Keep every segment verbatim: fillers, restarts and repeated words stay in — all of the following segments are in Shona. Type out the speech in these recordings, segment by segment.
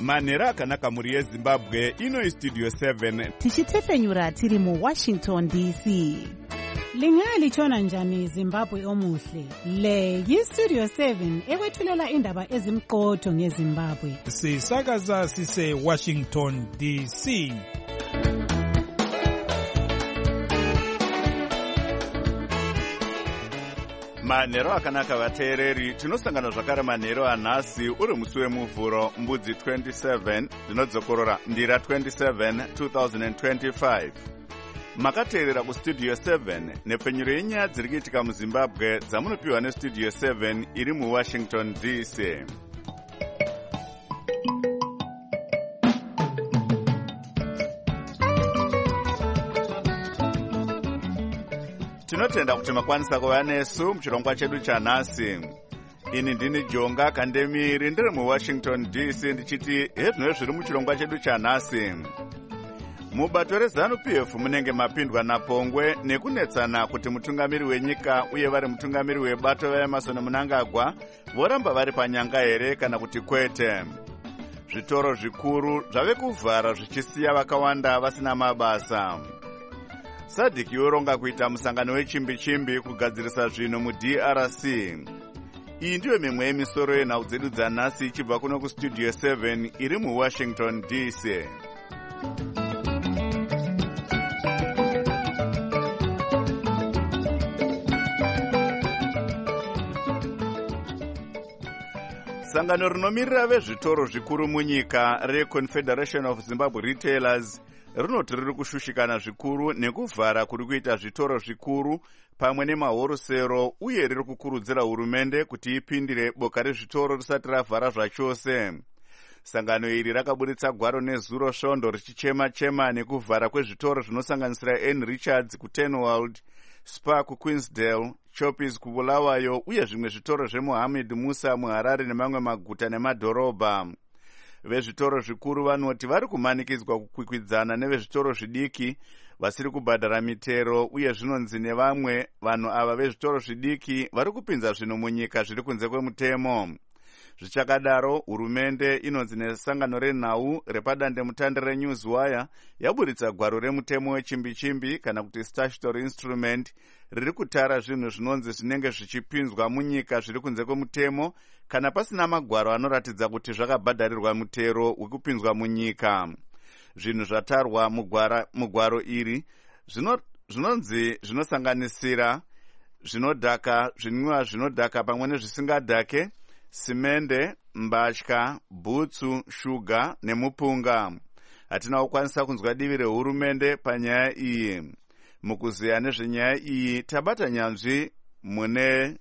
manhero akanaka mhuri yezimbabwe. ino istudio seven tichitefenyura tiri muwashington D C. Lingalitshona njani Zimbabwe omuhle? Le yistudio seven ekwethulela indaba ezimqotho ngeZimbabwe. Sisakaza sise Washington D C. manhero akanaka vateereri, tinosangana zvakare manhero anhasi uri musi wemuvhuro mbudzi twenty-seven dzinodzokorora ndira twenty-seven two thousand twenty-five. makateerera kustudio seven nepfenyuro yenyaya dziri kuitika muzimbabwe dzamunopiwa nestudio seven iri muwashington D C. tinotenda kuti makwanisa kuva nesu muchirongwa chedu chanhasi. ini ndini Jonga Kandemiri ndiri muwashington D C ndichiti hezvino zviri muchirongwa chedu chanhasi. mubato rezanu P F munenge mapindwa napongwe nekunetsana kuti mutungamiri wenyika uye vari mutungamiri webato vaEmmerson Mnangagwa voramba vari panyanga here kana kuti kwete. zvitoro zvikuru zvave kuvhara zvichisiya vakawanda vasina mabasa. sadhiki yoronga kuita musangano wechimbi-chimbi kugadzirisa zvinhu mu-D R C. iyi ndiyo mimwe yemisoro yenhau dzedu dzanhasi ichibva kuno kustudio seven iri muwashington D C. sangano rinomirira vezvitoro zvikuru munyika reConfederation of Zimbabwe Retailers rinoti riri kushushikana zvikuru nekuvhara kuri kuita zvitoro zvikuru pamwe nemahorosero uye riri kukurudzira hurumende kuti ipindire boka rezvitoro risati ravhara zvachose. sangano iri rakaburitsa gwaro nezuro svondo richichema-chema nekuvhara kwezvitoro zvinosanganisira N Richards kuTenworld, Spar kuQueensdale, Choppies kubulawayo uye zvimwe zvitoro zveMohammed Musa muHarare nemamwe maguta nemadhorobha. vezvitoro zvikuru vanoti vari kumanikidzwa kukwikwidzana nevezvitoro zvidiki vasiri kubhadhara mitero uye zvinonzi nevamwe vanhu ava vezvitoro zvidiki vari kupinza zvinhu munyika zviri kunze kwemutemo. zvichakadaro hurumende inonzi nesangano renhau repadandemutande reNewswire yaburitsa gwaro remutemo wechimbi-chimbi kana kuti statutory instrument riri kutara zvinhu zvinonzi zvinenge zvichipinzwa munyika zviri kunze kwemutemo kana pasina magwaro anoratidza kuti zvakabhadharirwa mutero wekupinzwa munyika. zvinhu zvatarwa mugwara, mugwaro iri zvinonzi zvinosanganisira zvinodhaka, zvinwiwa zvinodhaka pamwe nezvisingadhake, simende, mbatya, bhutsu, shuga nemupunga. hatina kukwanisa kunzwa divi rehurumende panyaya iyi. mukuziya nezvenyaya iyi tabata nyanzvi mune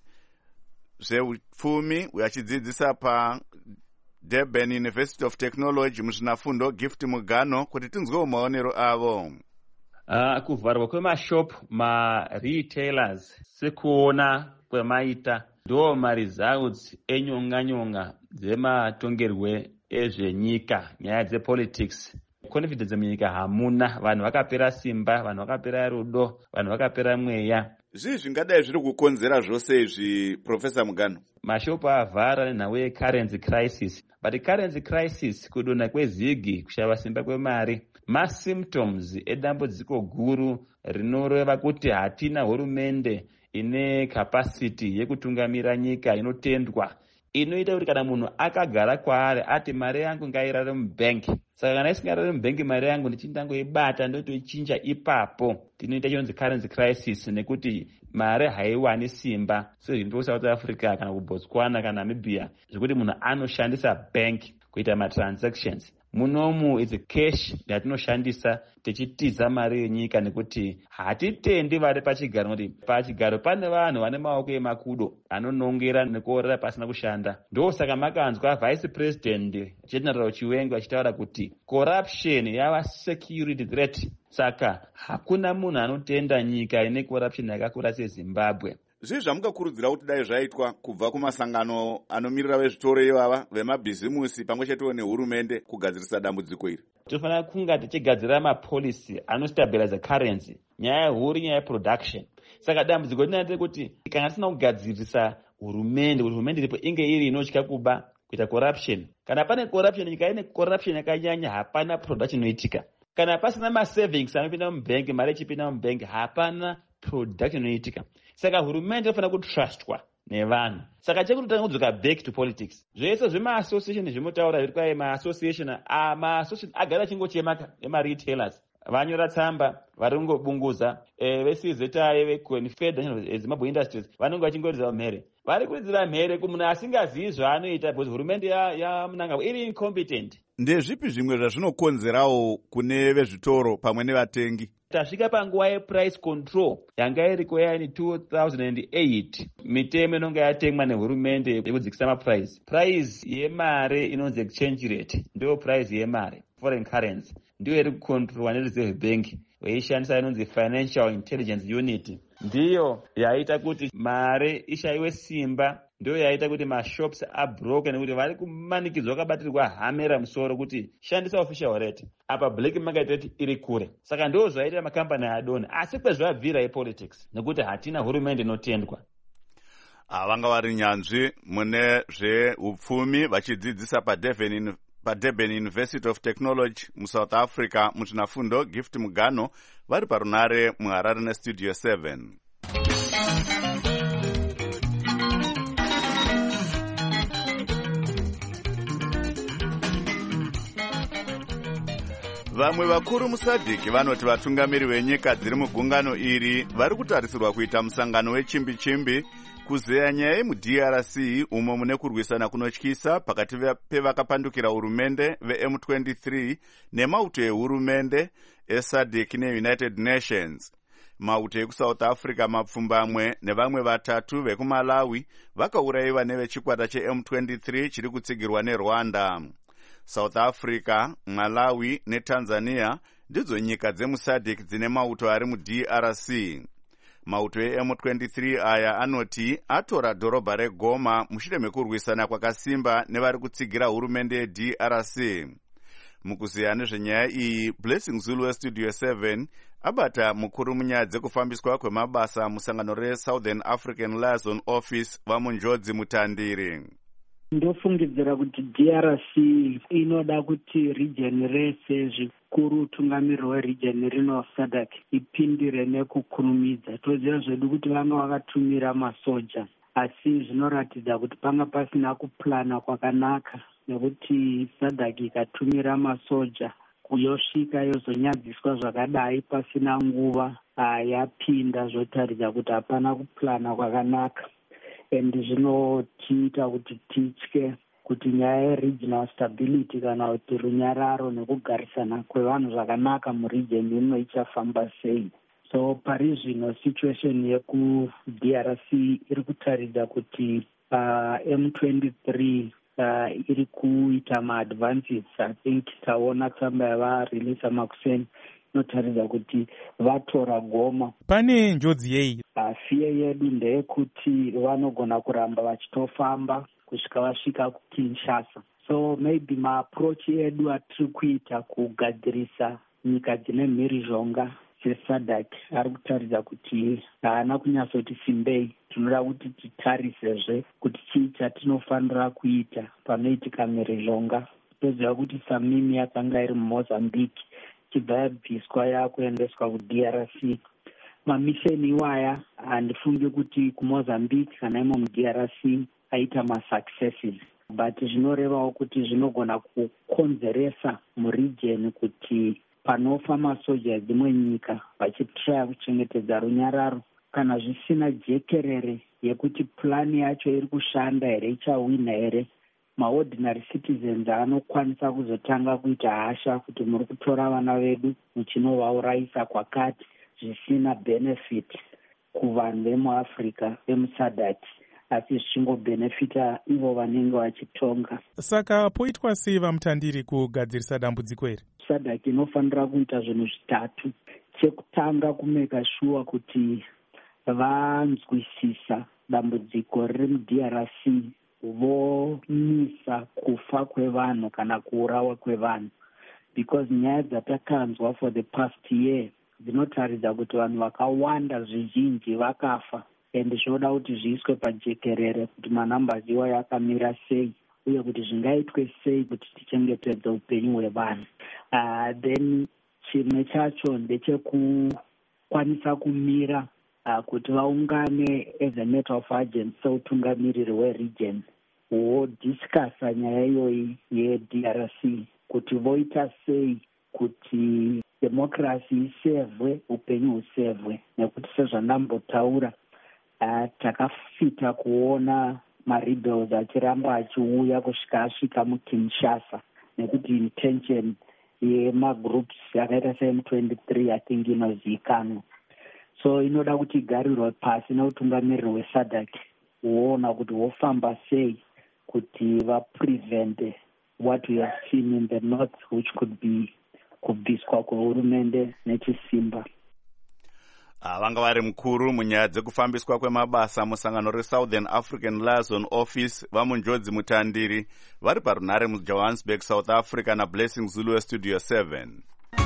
zveupfumi achidzidzisa paDurban University of Technology muzvinafundo Gift Mugano kuti tinzwewo maonero avo. Uh, kuvharwa kwemashopu maretailers sekuona kwemaita ndo maresults enyonga-nyonga dzematongerwe ezvenyika, nyaya dzepolitics. confidence munyika hamuna, vanhu vakapera simba, vanhu vakapera rudo, vanhu vakapera mweya. zvii zvingadai zviri kukonzera zvose izvi Professor Mugano? mashopu avhara nenhau yecurrency crisis, but currency crisis kudonha kwezigi, kushava simba kwemari masymptoms edambudziko guru rinoreva kuti hatina hurumende ine capacity yekutungamira nyika inotendwa, inoita kuti kana munhu akagara kwaari ati mari yangu ngairare mubanki, saka kana isingarare mubanki mari yangu ndichindangoibata ndotoichinja ipapo, tinoita chonzi currency crisis nekuti mari haiwani simba sezviri kuSouth Africa kana kuBotswana kana Namibia zvekuti munhu anoshandisa bank kuita matransactions. munomu is cash yatinoshandisa tichitiza mari yenyika nekuti hatitendi vari pachigaro, kuti pachigaro pane vanhu vane maoko emakudo anonongera nekuorera pasina kushanda. ndosaka makanzwa vice president General Chiwenga achitaura kuti corruption yava security threat, saka hakuna munhu anotenda nyika ine corruption yakakura seZimbabwe. zvii zvamungakurudzira kuti dai zvaitwa kubva kumasangano anomirira vezvitoro ivava, vemabhizimusi pamwe chetewo nehurumende kugadzirisa dambudziko iri? tofanira kunga tichigadzira mapolicy anostabilize currency, nyaya huru nyaya yeproduction. saka dambudziko rinatee kuti kana tisina kugadzirisa hurumende, kuti hurumende iripo inge iri inotya kuba kuita corruption. Kana pane corruption, nyika ine corruption yakanyanya, hapana production inoitika. Kana pasina masavings anopinda mubhengi, mari ichipinda mubhengi, hapana production inoitika. Saka hurumende inofanira kutrustwa nevanhu. Saka chekuti tanga kudzoka back to politics. Zvese zvema-association zvimotaura zviri kwaye ma-association, ma-association agara chingochema ema-retailers. Vanyora tsamba, vari kungobunguza, e, vesizetaye veConfederation eZimbabwe Industries, vanenge vachingoridza mhere. Vari kuridzira mhere kumunhu asingazivi zvaanoita, because hurumende yaMnangagwa iri incompetent. Ndezvipi zvimwe zvazvinokonzerawo kune vezvitoro pamwe nevatengi? Tasvika panguva yeprice control yanga iriko yaini two thousand eight. Mitemo inonga yatengwa nehurumende yekudzikisa maprice. Price yemare inonzi exchange rate ndiyo price yemare, foreign currency, ndiyo iri kucontrolwa neReserve Bank weishandisa inonzi Financial Intelligence Unit. Ndiyo yaita kuti mare ishayiwe simba, ndiyo yaita kuti mashops abroken, nekuti vari kumanikidzwa vakabatirwa hamera musoro kuti shandisa official rate, apa black market rate iri kure. Saka ndiyo zvaita makampani adoni, asi kwezvabvira yepolitics, nekuti hatina hurumende inotendwa. Vanga vari nyanzvi mune zveupfumi vachidzidzisa paDurban paDurban University of Technology muSouth Africa muzvinafundo Gift Mugano vari parunare muHarare neStudio seven. Vamwe vakuru musadhiki vanoti vatungamiri venyika dziri mugungano iri vari kutarisirwa kuita musangano wechimbi-chimbi kuzeya nyaya yemuD R C umo mune kurwisana kunotyisa pakati pevakapandukira hurumende veM twenty-three nemauto ehurumende eSADC neUnited Nations. Mauto ekuSouth Africa mapfumbamwe nevamwe vatatu vekuMalawi vakaurayiwa nevechikwata cheM twenty-three chiri kutsigirwa neRwanda. South Africa, Malawi neTanzania ndidzo nyika dzemuSADC dzine mauto ari muD R C. Mauto eM twenty-three aya anoti atora dhorobha reGoma mushure mekurwisana kwakasimba nevari kutsigira hurumende yeD R C. Mukuziya nezvenyaya iyi, Blessing Zulu weStudio seven abata mukuru munyaya dzekufambiswa kwemabasa musangano reSouthern African Liaison Office vamunjodzi Mutandiri. Ndofungidzira kuti D R C inoda kuti region rese zvikuru utungamiri hweregion rino SADC ipindire nekukurumidza. Toziva zvedu kuti vamwe vakatumira masoja, asi zvinoratidza kuti panga pasina kuplana kwakanaka, nekuti SADC ikatumira masoja kuyosvika yozonyadziswa zvakadai pasina nguva yapinda, zvotaridza kuti hapana kuplana kwakanaka. And zvinotiita kuti titye kuti nyaya yeregional stability kana kuti runyararo nekugarisana kwevanhu zvakanaka muregion ino ichafamba sei. So pari zvino situation yekuD R C iri kutaridza kuti uh, M twenty-three uh, iri kuita maadvances. I think taona tsamba yavareleasa makuseni inotaridza kuti vatora Goma. Pane njodzi yei? Fiye yedu ndeyekuti vanogona kuramba vachitofamba kusvika vasvika kuKinshasa. So maybe maapproach edu atiri kuita kugadzirisa nyika dzine mhirizhonga seSADC ari kutaridza kuti haana kunyatsoti simbei. Tinoda kuti titarisezve kuti chii chatinofanira kuita panoitika mhirizhonga. Toziva kuti Samimi yakanga iri muMozambique chibva yabviswa yakuendeswa kuD R C. Mamisheni iwaya handifungi kuti kuMozambique kana imo muD R C aita masuccesses, but zvinorevawo kuti zvinogona kukonzeresa muregion kuti panofa masoja dzimwe nyika vachitraya kuchengetedza runyararo, kana zvisina jekerere yekuti plani yacho iri kushanda here, ichawina here, maordinary citizens anokwanisa kuzotanga kuita hasha kuti muri kutora vana vedu muchinovaurayisa kwakati zvisina benefit kuvanhu vemuAfrica vemuSADC, asi zvichingobhenefita ivo vanenge vachitonga. Saka poitwa sei vaMutandiri kugadzirisa dambudziko iri? SADC inofanira kuita zvinhu zvitatu. Chekutanga, kumeka sure kuti vanzwisisa dambudziko riri muD R C, vomisa kufa kwevanhu kana kuurawa kwevanhu, because nyaya dzatakanzwa for the past year dzinotaridza kuti vanhu vakawanda zvizhinji vakafa, and zvinoda kuti zviiswe pajekerere kuti manambers iwayo akamira sei. uye kuti zvingaitwe sei kuti tichengetedze upenyu hwevanhu. Uh, then chimwe chacho ndechekukwanisa kumira uh, kuti vaungane as a matter of urgency seutungamiriri weregion wodiscasa nyaya iyoyi ye-D R C kuti voita sei kuti democracy isevwe, upenyu husevwe, nekuti sezvandambotaura uh, takafita kuona marebels achiramba achiuya kusvika asvika mukinshasa nekuti intention yemagroups yakaita seM twenty-three I think inozivikanwa. So inoda kuti igarirwe pasi neutungamiriri hweSADC huona kuti hofamba sei kuti vaprevent what we have seen in the north which could be kubviswa kwehurumende nechisimba. Vanga vari mukuru munyaya dzekufambiswa kwemabasa musangano reSouthern African Liaison Office vamunjodzi mutandiri vari parunhare muJohannesburg, South Africa naBlessing Zulu weStudio seven.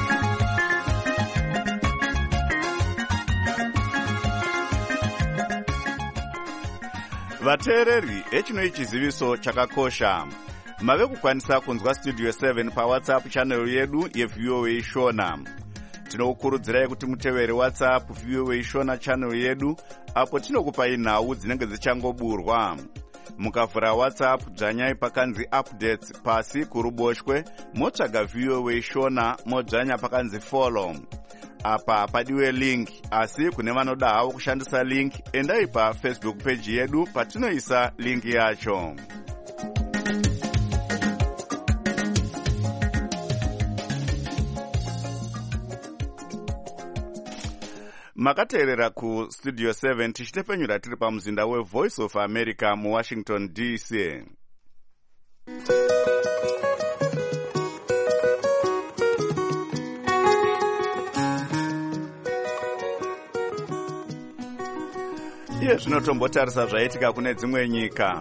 Vateereri, echinoi chiziviso chakakosha. Mave kukwanisa kunzwa Studio seven paWhatsApp channel yedu yeV O A Shona. Tinokurudzirai kuti mutevere WhatsApp V O A Shona channel yedu apo tinokupai nhau dzinenge dzichangoburwa. Mukavhura WhatsApp dzvanyai pakanzi updates pasi kuruboshwe motsvaga V O A Shona modzvanya pakanzi follow. Apa padiwe link, asi kune vanoda havo kushandisa link endai pa Facebook page yedu patinoisa link yacho. Makateerera ku Studio seven tichitepenyura tiri pamuzinda weVoice of America mu Washington D C. Iye zvinotombotarisa zvaitika kune dzimwe nyika.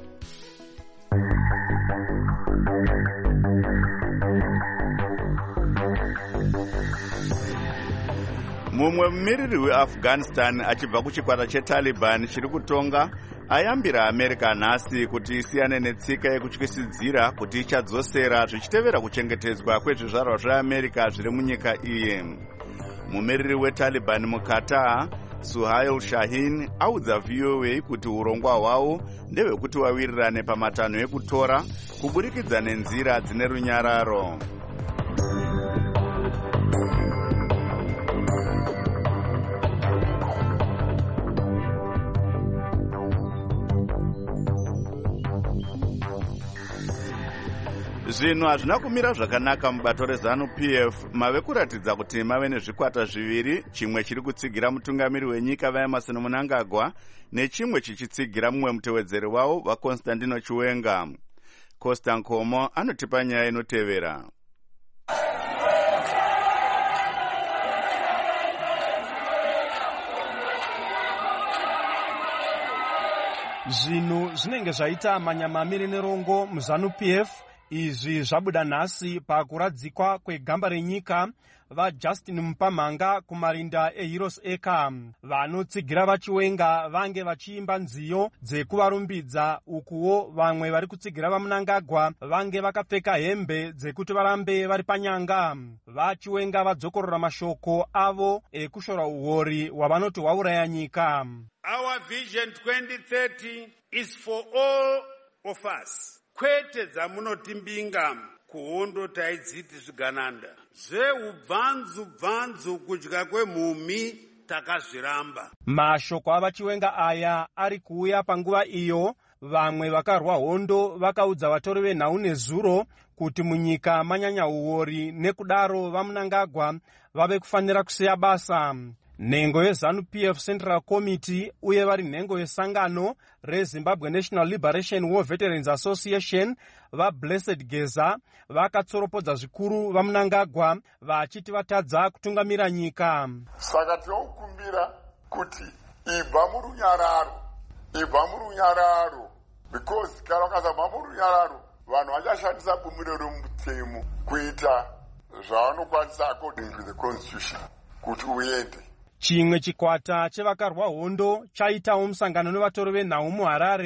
Mumwe mumiriri weAfghanistan achibva kuchikwata cheTaliban chiri kutonga ayambira America nhasi kuti isiyane netsika yekutyisidzira kuti ichadzosera zvichitevera kuchengetedzwa kwezvizvarwa zveAmerica zviri munyika iyi. Mumiriri weTaliban muKatar, Suhail Shaheen, audza V O A kuti urongwa hwavo ndehwekuti wawirirane pamatanho ekutora kuburikidza nenzira dzine runyararo. Zvinhu hazvina kumira zvakanaka mubato reZANU-P F. Mave kuratidza kuti mave nezvikwata zviviri, chimwe chiri kutsigira mutungamiri wenyika vaEmerson Mnangagwa nechimwe chichitsigira mumwe mutevedzeri wavo vaConstantino Chiwenga. Costa Nkomo anotipa nyaya inotevera. Zvinhu zvinenge zvaita manyamamiri nerongo muZANU-P F izvi zvabuda nhasi pakuradzikwa kwegamba renyika vaJustin Mupamhanga kumarinda eHeroes Acre. Vanotsigira vaChiwenga vange vachiimba nziyo dzekuvarumbidza, ukuwo vamwe vari kutsigira vaMnangagwa vange vakapfeka hembe dzekuti varambe vari panyanga. VaChiwenga vadzokorora mashoko avo ekushora uhori hwavanoti hwauraya nyika. Our vision twenty thirty is for all of us. Kwete dzamunotimbinga kuhondo taidziti zvigananda zveubvanzu bvanzu kudya kwemhumi takazviramba. Mashoko avaChiwenga aya ari kuuya panguva iyo vamwe vakarwa hondo vakaudza vatori venhau nezuro kuti munyika manyanya uori, nekudaro vaMnangagwa vave kufanira kusiya basa. Nhengo yeZANU-P F Central Committee uye vari nhengo yesangano reZimbabwe National Liberation War Veterans Association vaBlessed Geza vakatsoropodza zvikuru vaMnangagwa vachiti vatadza kutungamira nyika. Saka tinokumbira kuti ibva murunyararo, ibva murunyararo, because kana ukasabva murunyararo vanhu vachashandisa bumiro romutemo kuita zvavanokwanisa according to the constitution kuti uende. Chimwe chikwata chevakarwa hondo chaitawo musangano nevatori venhau muHarare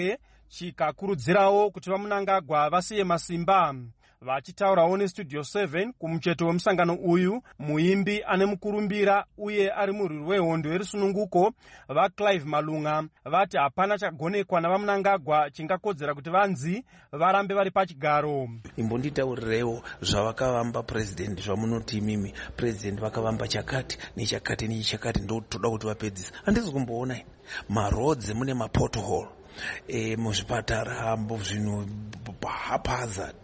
chikakurudzirawo kuti vamunangagwa vasiye masimba. Vachitaurawo nestudio seven kumucheto wemusangano uyu, muimbi ane mukurumbira uye ari murwi wehondo yerusununguko vaClive Malunga vati hapana chagonekwa navamunangagwa chingakodzera kuti vanzi varambe vari pachigaro. Imbonditaurirewo zvavakavamba president, zvamunoti imimi president vakavamba chakati nechakati nechakati, ndotoda kuti vapedzisa. Handisi kumboona marodzi mune mapothole e, muzvipatara zvinhu haphazard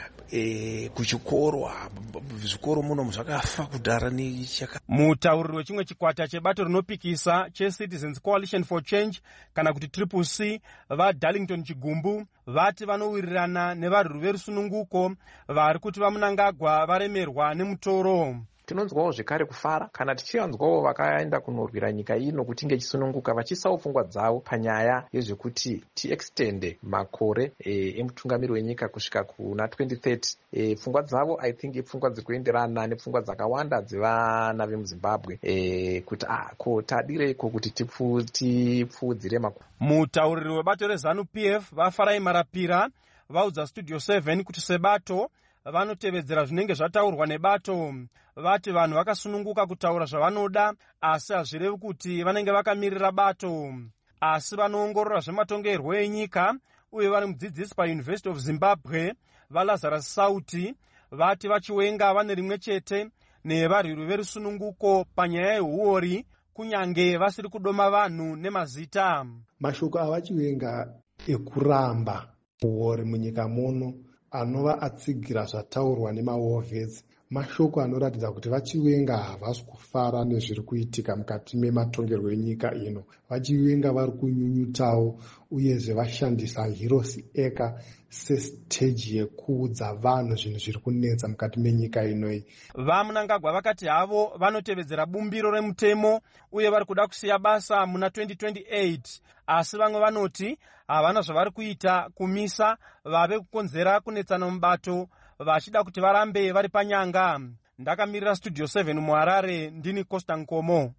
e, kuchikoro zvikoro muno zvakafa kudhara nechaka. Mutauriri wechimwe chikwata chebato rinopikisa cheCitizens Coalition for Change kana kuti Triple C vaDarlington Chigumbu vati vanowirirana nevarwi verusununguko vari kuti vamunangagwa varemerwa nemutoro. Tinonzwawo zvekare kufara kana tichivanzwawo vakaenda kunorwira nyika ino kuti inge chisununguka vachiisawo pfungwa dzavo panyaya yezvekuti tiextende makore emutungamiri wenyika kusvika kuna twenty thirty. E, pfungwa dzavo I think ipfungwa dziri kuenderana nepfungwa dzakawanda dzevana vemuZimbabwe e, kuti ah, ko tadireiko kuti tipfuudzire makore. Mutauriri webato reZanu P F vaFarai Marapira vaudza Studio seven kuti sebato vanotevedzera zvinenge zvataurwa nebato. Vati vanhu vakasununguka kutaura zvavanoda, asi hazvirevi kuti vanenge vakamirira bato. Asi vanoongorora zvematongerwo enyika uye vari mudzidzisi paUniversity of Zimbabwe vaLazarus Sauti vati vachiwenga vane rimwe chete nevarwiri verusununguko panyaya yehuori kunyange vasiri kudoma vanhu nemazita. Mashoko avachiwenga ekuramba huori munyika muno anova atsigira zvataurwa nemaWarVets, mashoko anoratidza kuti vachiwenga havasi kufara nezviri kuitika mukati mematongerwo enyika ino. Vachiwenga vari kunyunyutawo uyezve vashandisa Heroes eka sesiteji yekuudza vanhu zvinhu zviri kunetsa mukati menyika inoi. Vamunangagwa vakati havo vanotevedzera bumbiro remutemo uye vari kuda kusiya basa muna twenty twenty-eight, asi vamwe vanoti havana zvavari kuita kumisa vave kukonzera kunetsana mubato vachida kuti varambe vari panyanga. Ndakamirira Studio seven muHarare, ndini Costa Nkomo.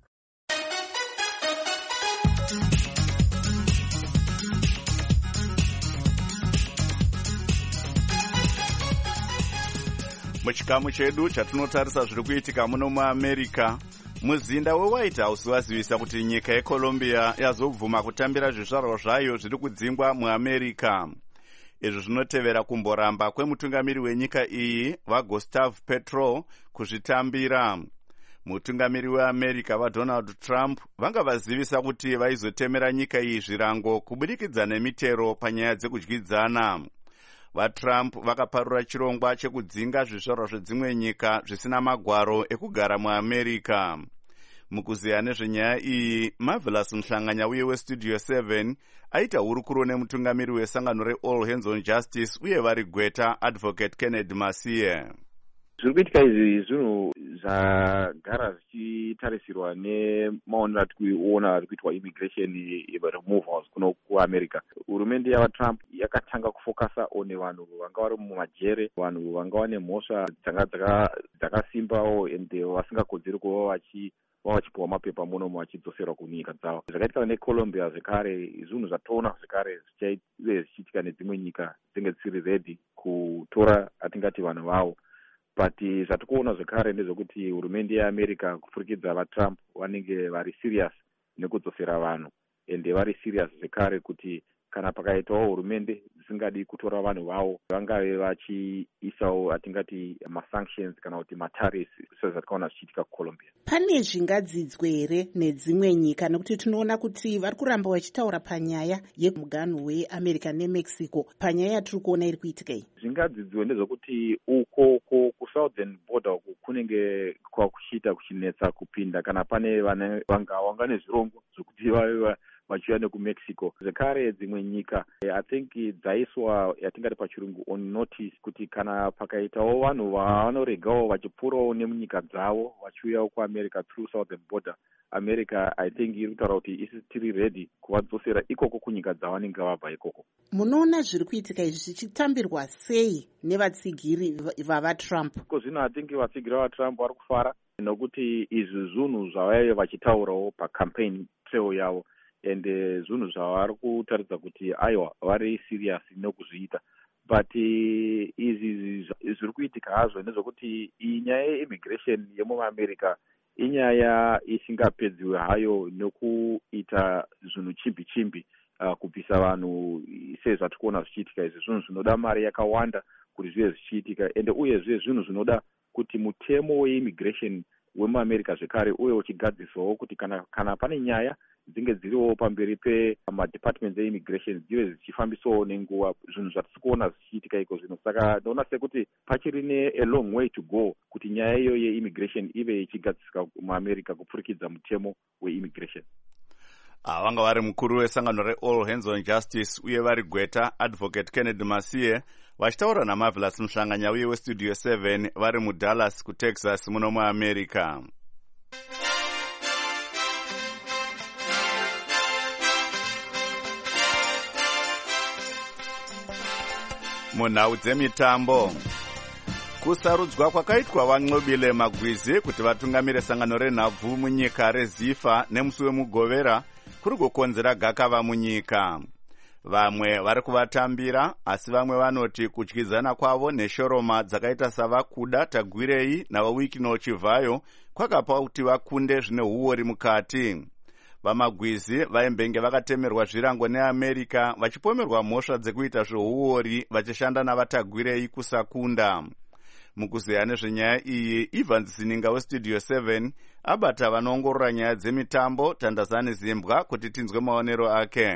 Muchikamu chedu chatinotarisa zviri kuitika muno muAmerica, muzinda weWhite House wazivisa kuti nyika yeColombia yazobvuma kutambira zvizvarwa zvayo zviri kudzingwa muAmerica. Izvi zvinotevera kumboramba kwemutungamiri wenyika iyi vaGustavo Petro kuzvitambira. Mutungamiri weAmerica vaDonald Trump vanga vazivisa kuti vaizotemera nyika iyi zvirango kubudikidza nemitero panyaya dzekudyidzana. VaTrump vakaparura chirongwa chekudzinga zvizvarwa zvedzimwe nyika zvisina magwaro ekugara muAmerica. Mukuziya nezvenyaya iyi, Marvelous Mhlanganya uye weStudio seven aita hurukuro nemutungamiri wesangano reAll Hands on Justice uye vari gweta Advocate Kennedy Masie. Zviri kuitika izvi zvinhu zvagara zvichitarisirwa nemaonero atiri kuona ari kuitwa immigration removals kuno kuAmerica. Hurumende yavaTrump yakatanga kufokasa one vanhu vanga vari mumajere, vanhu vanga vane mhosva dzakasimbawo ende vasingakodzeri kuva vachi vachipiwa mapepa muno vachidzoserwa kunyika dzavo. Zvakaitika neColombia zvekare zvinhu zvatoona zvekare zvichaive zvichiitika nedzimwe nyika dzinenge dzisiri ready kutora atingati vanhu vavo. But zvatikuona zvekare ndezvekuti hurumende yeAmerica kupfurikidza vaTrump vanenge vari serious nekudzosera vanhu, ende vari serious zvekare kuti kana pakaitawo hurumende dzisingadi kutora vanhu vavo vangave vachiisawo atingati masanctions kana kuti matariffs sezvatikaona zvichiitika kuColombia. Pane zvingadzidzwe here nedzimwe nyika nekuti tinoona kuti vari kuramba vachitaura panyaya yemuganhu weAmerica neMexico panyaya yatiri kuona iri kuitika iyi? Zvingadzidzwe ndezvekuti uko kusouthern border uku kunenge kwakuchiita kuchinetsa kupinda kana pane vanga vanga nezvirongo zvokuti vave vachiuya nekuMexico. Zvekare dzimwe nyika I think dzaiswa yatingati pachirungu on notice kuti kana pakaitawo vanhu vanoregawo vachipfuurawo nemunyika dzavo vachiuyawo kuAmerica through southern border, America I think iri kutaura kuti isi tiri ready kuvadzosera ikoko kunyika dzavanenge vabva ikoko. Munoona zviri kuitika izvi zvichitambirwa sei nevatsigiri vavaTrump? Ko zvino I think vatsigiri vavaTrump vari kufara nokuti izvi zvinhu zvavaive vachitaurawo pacampaign trail yavo. and zvinhu zvavari kutaridza kuti aiwa vari serious nekuzviita. But izvi zviri kuitika hazvo nezvokuti iyi nyaya yeimmigration yemumaamerica inyaya isingapedziwe hayo nekuita zvinhu chimbi chimbi uh, kubvisa vanhu sezvatiri kuona zvichiitika. Izvi zvinhu zvinoda mari yakawanda kuti zvive zvichiitika, ende uyezve zvinhu zvinoda kuti mutemo weimmigration wemuamerica zvekare uye uchigadziswawo kuti kana, kana pane nyaya dzinge dziriwo pamberi pemadepartments eimmigration dzive dzichifambisawo nenguva, zvinhu zvatiri kuona zvichiitika iko zvino. Saka ndinoona sekuti pachiri ne a long way to go kuti nyaya iyo yeimmigration ive ichigadziswa muamerica kupfurikidza mutemo weimmigration. Ah, vanga vari mukuru wesangano reall hands on justice uye vari gweta advocate Kennedy Masiye vachitaura naMarvelous Muhlanganya uye westudio seven vari muDallas kuTexas muno muamerica. Munhau dzemitambo, kusarudzwa kwakaitwa vaNxobile Magwizi kuti vatungamire sangano renhabvu munyika reZIFA nemusi wemugovera kuri kukonzera gakava munyika. Vamwe vari kuvatambira, asi vamwe vanoti kudyidzana kwavo neshoroma dzakaita savakuda Tagwirei navaWikino Chivhayo kwakapa kuti vakunde zvine huori mukati. VaMagwizi vaimbenge vakatemerwa zvirango neAmerica vachipomerwa mhosva dzekuita zveuori vachishanda navatagwirei kusakunda. Mukuzeya nezvenyaya iyi, Evans Zininga westudio seven abata vanoongorora nyaya dzemitambo Tandazani Zimbwa kuti tinzwe maonero ake.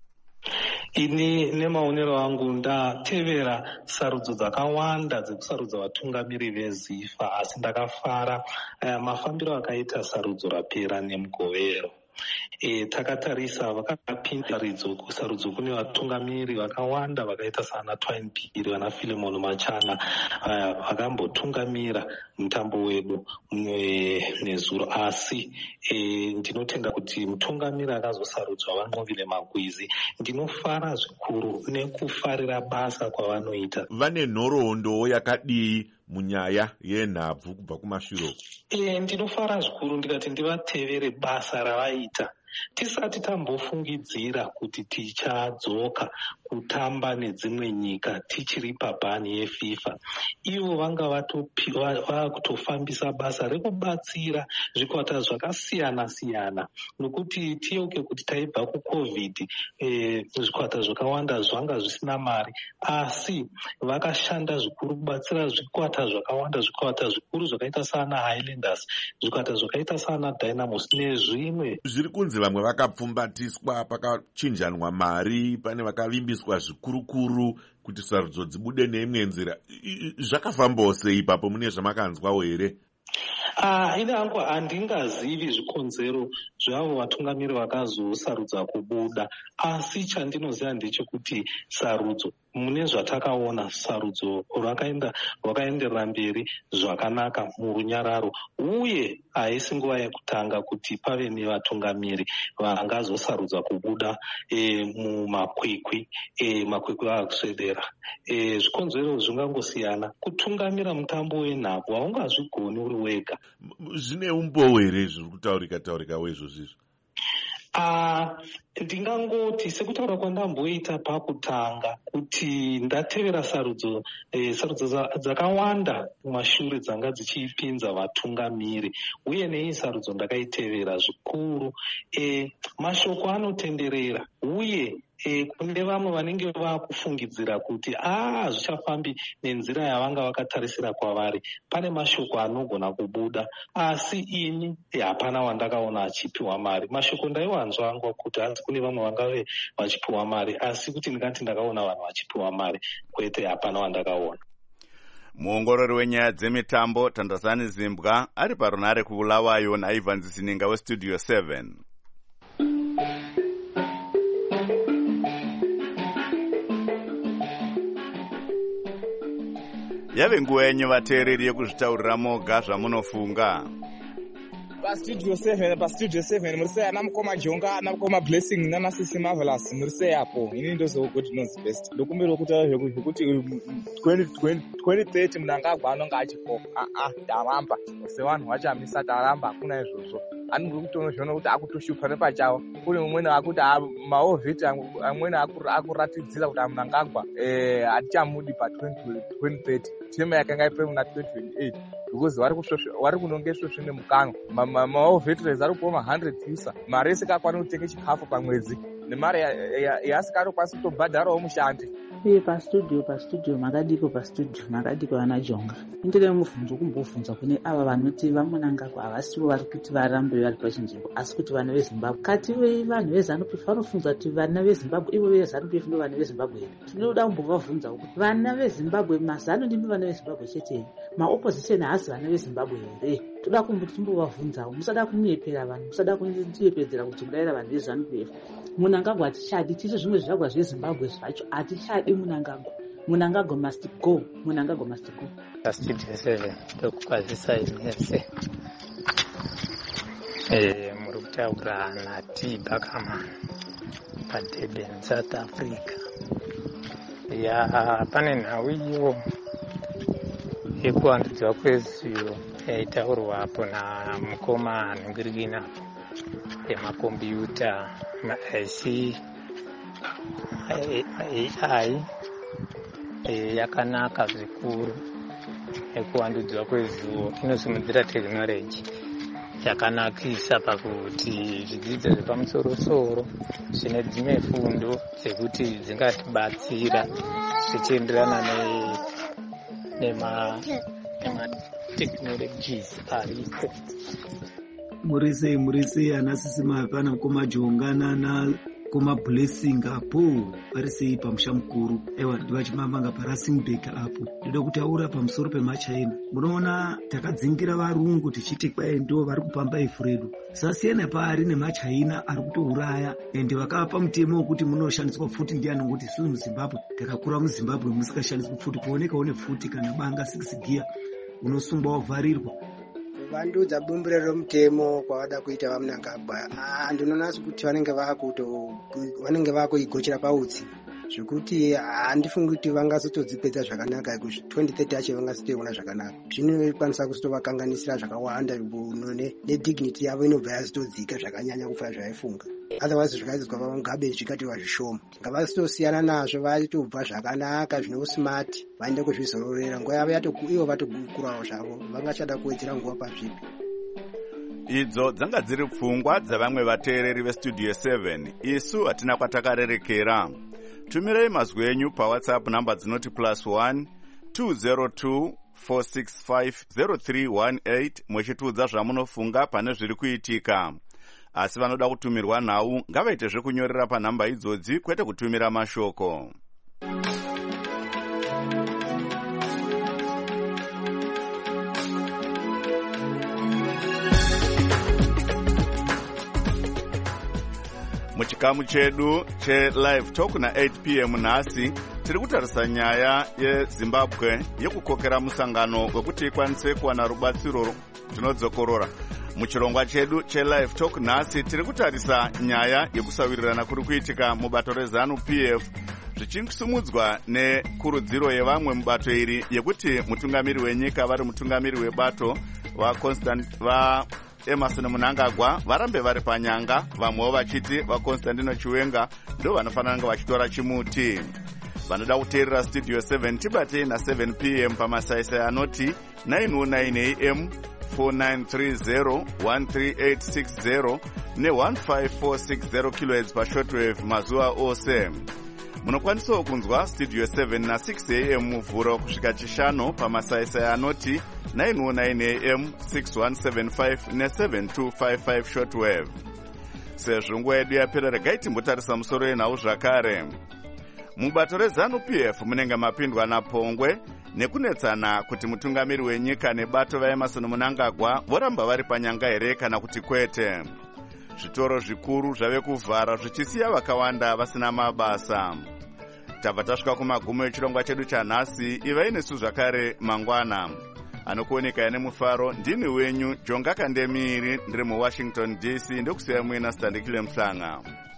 Ini nemaonero angu ndatevera sarudzo dzakawanda dzekusarudza vatungamiri veZIFA, asi ndakafara uh, mafambiro akaita sarudzo rapera nemugovero. E, takatarisa vakapinda ridzo kusarudzo kune vatungamiri vakawanda vakaita sana Twine Piri vana Philemon Machana vakambotungamira mutambo wedu nezuro, asi e, ndinotenda kuti mutungamiri akazosarudzwa vaNxobile Magwizi. Ndinofara zvikuru nekufarira basa kwavanoita. Vane nhoroondo yakadii munyaya yenhabvu kubva kumashure? E, ndinofara zvikuru ndikati ndivatevere basa ravaita tisati tambofungidzira kuti tichadzoka kutamba nedzimwe nyika tichiri pabhani yeFIFA. Ivo vanga vakutofambisa basa rekubatsira zvikwata zvakasiyana siyana, nokuti tiyeuke kuti taibva kuCovid, e, zvikwata zvakawanda zvanga zvisina mari, asi vakashanda zvikuru kubatsira zvikwata zvakawanda, zvikwata zvikuru zvakaita sana Highlanders, zvikwata zvakaita sana Dynamos nezvimwe. Zviri kunzi vamwe vakapfumbatiswa, pakachinjanwa mari, pane vakavimbiswa zvikurukuru kuti sarudzo dzibude neimwe nzira. Zvakafambawo sei ipapo? Mune zvamakanzwawo here? Ah, ine hangu handingazivi zvikonzero zvavo vatungamiri vakazosarudza kubuda, asi chandinoziva ndechekuti sarudzo, mune zvatakaona sarudzo rwakaenda rwakaenderera mberi zvakanaka murunyararo, uye haisi nguva yekutanga kuti pave nevatungamiri vangazosarudza kubuda e, mumakwikwi e, makwikwi akusvedera. E, zvikonzero zvingangosiyana. Kutungamira mutambo wenhabvu haungazvigoni uri wega. Zvine umbowo here zviri kutaurika taurika weizvozvizvo? Ah, ndingangoti sekutaura kwandamboita pakutanga kuti ndatevera sarudzo eh, sarudzo dzakawanda mumashure dzanga dzichipinza vatungamiri, uye nei sarudzo ndakaitevera zvikuru. Eh, mashoko anotenderera, uye E, kune vamwe vanenge vakufungidzira kuti ah zvichafambi nenzira yavanga vakatarisira kwavari, pane mashoko anogona kubuda, asi ini hapana wandakaona achipiwa mari. Mashoko ndaiwanzwa angu kuti hanzi kune vamwe vangave vachipiwa mari, asi kuti ndingati ndakaona vanhu vachipiwa mari, kwete hapana wandakaona. Muongorori wenyaya dzemitambo Tandazani Zimbwa ari parunare kuBulawayo naIvans Zininga westudio seven. Yave nguva yenyu vateereri yekuzvitaurira moga zvamunofunga. PaStudio seven, PaStudio seven, muri sei ana mukoma Jonga, ana mukoma Blessing nana Sisi Marvelous, muri sei hapo? Ini ndozo good knows best. Ndokumbira kutaura zvekuti twenty thirty munangagwa anonga achipo. Ah ah, taramba. Se vanhu vachamisa taramba, hakuna izvozvo. anogona kutonozviona kuti akutoshupa nepachawo. Kune mumweni akuti maovheti amweni akuratidzira kuti Mnangagwa hatichamudi pa-twenty thirty tema yakanga ipe muna twenty twenty-eight because vari kunonge svosvo nemukanwa. Maovheterezi ari kupa ma-hundred visa, mari isikakwanisa kutenga chikafu pamwedzi nemari yasikatokwanisa kutobhadharawo mushandi. Iye pastudio pastudio makadiko pastudio makadiko ana Jonga. Indire mubvunzo kumbobvunza kune ava vanoti vaMnangagwa havasiwo vari kuti varambe vari pachinzvimbo asi kuti vana veZimbabwe. Kati vanhu veZANU-P F vanofunza kuti vana veZimbabwe ivo veZANU-P F ndo vana veZimbabwe here. Tinoda kumbovabvunza kuti vana veZimbabwe maZANU ndimi vana veZimbabwe chete here, maopposition haasi vana veZimbabwe here. Toda kumbuti timbovabvunzawo, musada kunyepera vanhu, musada kutiyepedzera kuti mudaira vanhu veZANU-P F. Mnangagwa hatichadi, ticho zvimwe zvivakwa zveZimbabwe zvacho hatichadi Mnangagwa. Mnangagwa must go. Mnangagwa must go. Studio seven tokukwazisa inese eh muri kutaura naTi Bakama paDurban, South Africa. Ya pane nhau iyo yekuwandudzwa kwezivo yaitaurwapo namukoma anongirigina yemakombiyuta ma-I C ma-A I yakanaka zvikuru. Yekuwandudzwa kwezivo inosimudzira tekinoloji yakanakisa pakuti zvidzidzo zvepamusoro-soro zvine dzimwe fundo dzekuti dzingatibatsira zvichienderana nematekinolojisi aripo. Murise murise ana sisima pana mukoma Jonga nana koma Blessing apo varisei pamusha mukuru. Ewa ndivachimamanga paRustenburg apo. Ndoda kutaura pamusoro pemachaina. Munoona takadzingira varungu tichiti kwai ndo vari kupamba ivhu redu. Sasiyana pari nemachaina ari kutouraya ende vakapa mutemo wekuti munoshandiswa futi ndiani ngokuti isusu muZimbabwe takakura muZimbabwe musikashandiswi futi. Kuoneka une futi kana banga six gear unosungwa wavharirwa. Vandudza bumbiro romutemo kwavada kuita vaMnangagwa ndinoona kuti vanenge vakuto vanenge vakuigochera pautsi zvekuti handifungi kuti vangazotodzipedza zvakanaka kuti twenty thirty yacho vangazotoiona zvakanaka. Zvinokwanisa kuzotovakanganisira zvakawanda nedignity yavo inobva yazotodzika zvakanyanya kufa zvaifunga. Otherwise zvikaizwa paMugabe zvikatiwa zvishoma. Ngavazotosiyana nazvo vaitobva zvakanaka zvine usmart vaende kuzvizororera nguva yavo ivo vatokurawo zvavo vangachada kuwedzera nguva pazvipi. Idzo dzanga dziri pfungwa dzavamwe vateereri vestudio seven. Isu hatina kwatakarerekera. Tumirei mazwi enyu paWhatsApp namba dzinoti plus one two zero two four six five zero three one eight muchitiudza zvamunofunga pane zviri kuitika. Asi vanoda kutumirwa nhau ngavaite zvekunyorera panhamba idzodzi kwete kutumira mashoko. Muchikamu chedu che live talk na eight p m nhasi tiri kutarisa nyaya yeZimbabwe yekukokera musangano wekuti ikwanise kuwana rubatsiro tinodzokorora. Muchirongwa chedu che live talk nhasi tiri kutarisa nyaya yekusawirirana kuri kuitika mubato reZANU-P F zvichisimudzwa nekurudziro yevamwe mubato iri yekuti mutungamiri wenyika vari mutungamiri webato wa Constant va Emerson Mnangagwa varambe vari panyanga, vamwewo vachiti vaConstantino Chiwenga ndo vanofanira kunge vachitora chimuti. Vanoda kuteerera studio seven tibatei na seven p m pamasaisai anoti nine oh nine a m four nine three zero one three eight six zero ne one five four six zero kilohertz pashortwave mazuva ose. Munokwanisawo kunzwa studio seven na six a m muvhuro kusvika chishanu pamasaisai anoti nine oh nine a m six one seven five ne seven two five five shortwave. Sezvo nguva yedu yapera regai timbotarisa musoro yenhau zvakare. Mubato reZANU-P F munenge mapindwa naPongwe nekunetsana kuti mutungamiri wenyika nebato vaEmerson Mnangagwa voramba vari panyanga here kana kuti kwete. Zvitoro zvikuru zvave kuvhara zvichisiya vakawanda vasina mabasa. Tabva tasvika kumagumo echirongwa chedu chanhasi. Ivai nesu zvakare mangwana. Anokuoneka nemufaro ndini wenyu Jonga Kandemiri ndiri muWashington D C ndokusiya muina Standikile Mhlanga.